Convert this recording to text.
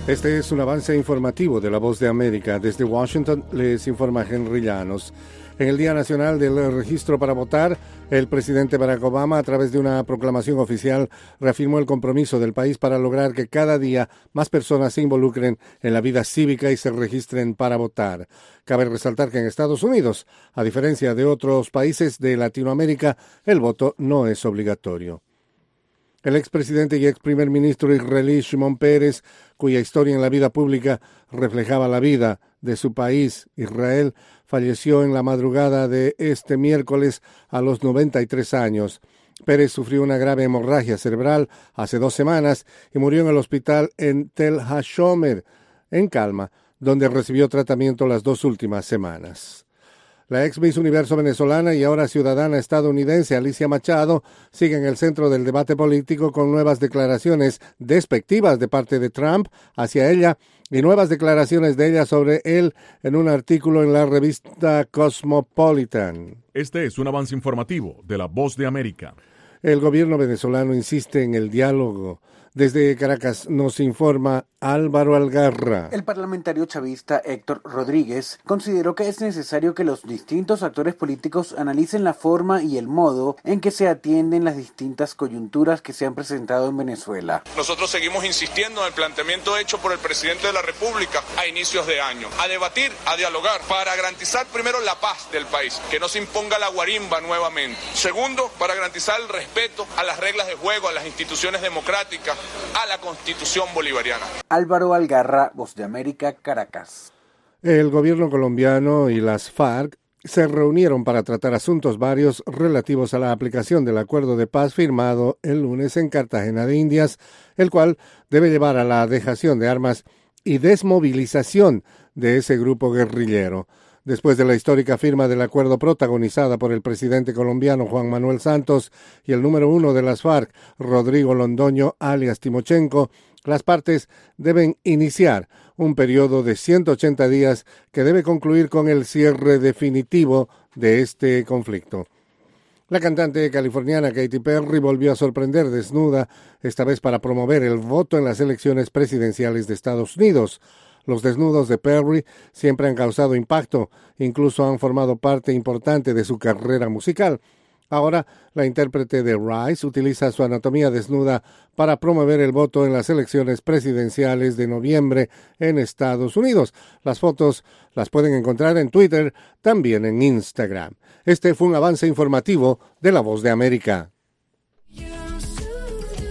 Este es un avance informativo de La Voz de América. Desde Washington les informa Henry Llanos. En el Día Nacional del Registro para Votar, el presidente Barack Obama, a través de una proclamación oficial, reafirmó el compromiso del país para lograr que cada día más personas se involucren en la vida cívica y se registren para votar. Cabe resaltar que en Estados Unidos, a diferencia de otros países de Latinoamérica, el voto no es obligatorio. El expresidente y ex primer ministro israelí Shimon Peres, cuya historia en la vida pública reflejaba la vida de su país, Israel, falleció en la madrugada de este miércoles a los 93 años. Peres sufrió una grave hemorragia cerebral hace 2 semanas y murió en el hospital en Tel HaShomer, en Calma, donde recibió tratamiento las 2 últimas semanas. La ex Miss Universo venezolana y ahora ciudadana estadounidense Alicia Machado sigue en el centro del debate político con nuevas declaraciones despectivas de parte de Trump hacia ella y nuevas declaraciones de ella sobre él en un artículo en la revista Cosmopolitan. Este es un avance informativo de La Voz de América. El gobierno venezolano insiste en el diálogo. Desde Caracas nos informa Álvaro Algarra. El parlamentario chavista Héctor Rodríguez consideró que es necesario que los distintos actores políticos analicen la forma y el modo en que se atienden las distintas coyunturas que se han presentado en Venezuela. Nosotros seguimos insistiendo en el planteamiento hecho por el presidente de la República a inicios de año, a debatir, a dialogar, para garantizar primero la paz del país, que no se imponga la guarimba nuevamente. Segundo, para garantizar el respeto a las reglas de juego, a las instituciones democráticas, a la Constitución bolivariana. Álvaro Algarra, Voz de América, Caracas. El gobierno colombiano y las FARC se reunieron para tratar asuntos varios relativos a la aplicación del acuerdo de paz firmado el lunes en Cartagena de Indias, el cual debe llevar a la dejación de armas y desmovilización de ese grupo guerrillero. Después de la histórica firma del acuerdo protagonizada por el presidente colombiano Juan Manuel Santos y el número 1 de las FARC, Rodrigo Londoño alias Timochenko, las partes deben iniciar un periodo de 180 días que debe concluir con el cierre definitivo de este conflicto. La cantante californiana Katy Perry volvió a sorprender desnuda, esta vez para promover el voto en las elecciones presidenciales de Estados Unidos. Los desnudos de Perry siempre han causado impacto, incluso han formado parte importante de su carrera musical. Ahora, la intérprete de Rise utiliza su anatomía desnuda para promover el voto en las elecciones presidenciales de noviembre en Estados Unidos. Las fotos las pueden encontrar en Twitter, también en Instagram. Este fue un avance informativo de La Voz de América.